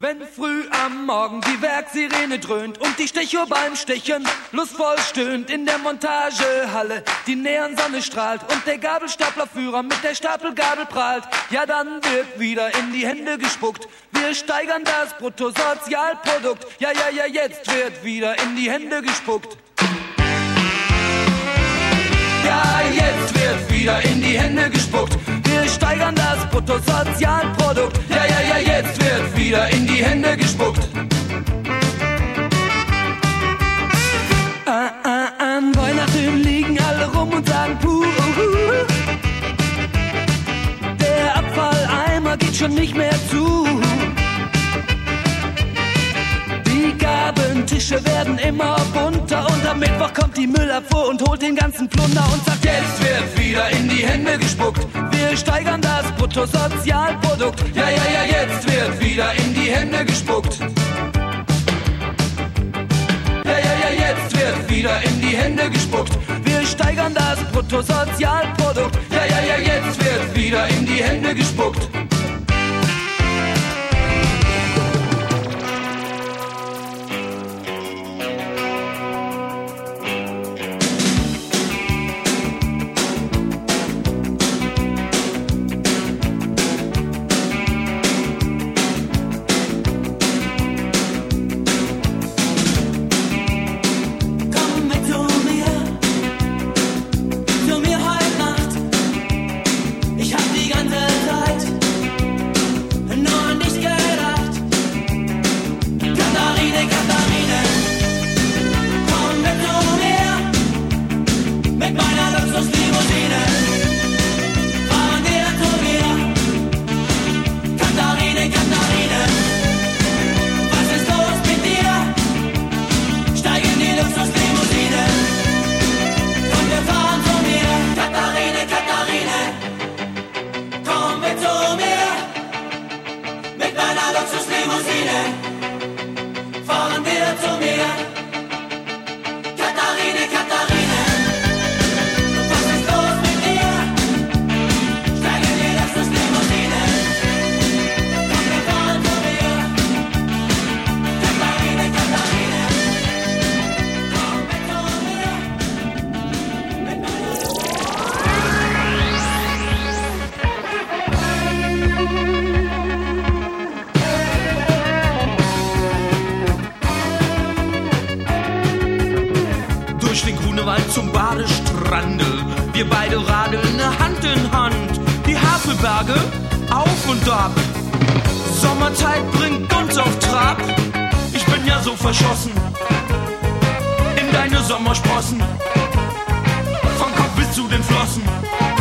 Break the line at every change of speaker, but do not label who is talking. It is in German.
Wenn früh am Morgen die Werksirene dröhnt und die Stechuhr beim Stechen lustvoll stöhnt in der Montagehalle, die Neonsonne strahlt und der Gabelstaplerführer mit der Stapelgabel prahlt, ja dann wird wieder in die Hände gespuckt. Wir steigern das Bruttosozialprodukt, ja, jetzt wird wieder in die Hände gespuckt. Ja, jetzt wird wieder in die Hände gespuckt. Wir steigern das Bruttosozialprodukt. Ja, jetzt wird wieder in die Hände gespuckt. An Weihnachten liegen alle rum und sagen puh. Der Abfalleimer geht schon nicht mehr zu. Die Gabentische werden immer bunter und am Mittwoch kommt die Müllabfuhr und holt den ganzen Plunder und sagt, jetzt wird wieder in die Hände gespuckt. Wir steigern das Bruttosozialprodukt. Ja, jetzt wird wieder in die Hände gespuckt. Ja, jetzt wird wieder in die Hände gespuckt. Wir steigern das Bruttosozialprodukt. Ja, jetzt wird wieder in die Hände gespuckt.
Zum Badestrande, wir beide radeln Hand in Hand, die Havelberge auf und ab. Sommerzeit bringt uns auf Trab, ich bin ja so verschossen in deine Sommersprossen, vom Kopf bis zu den Flossen.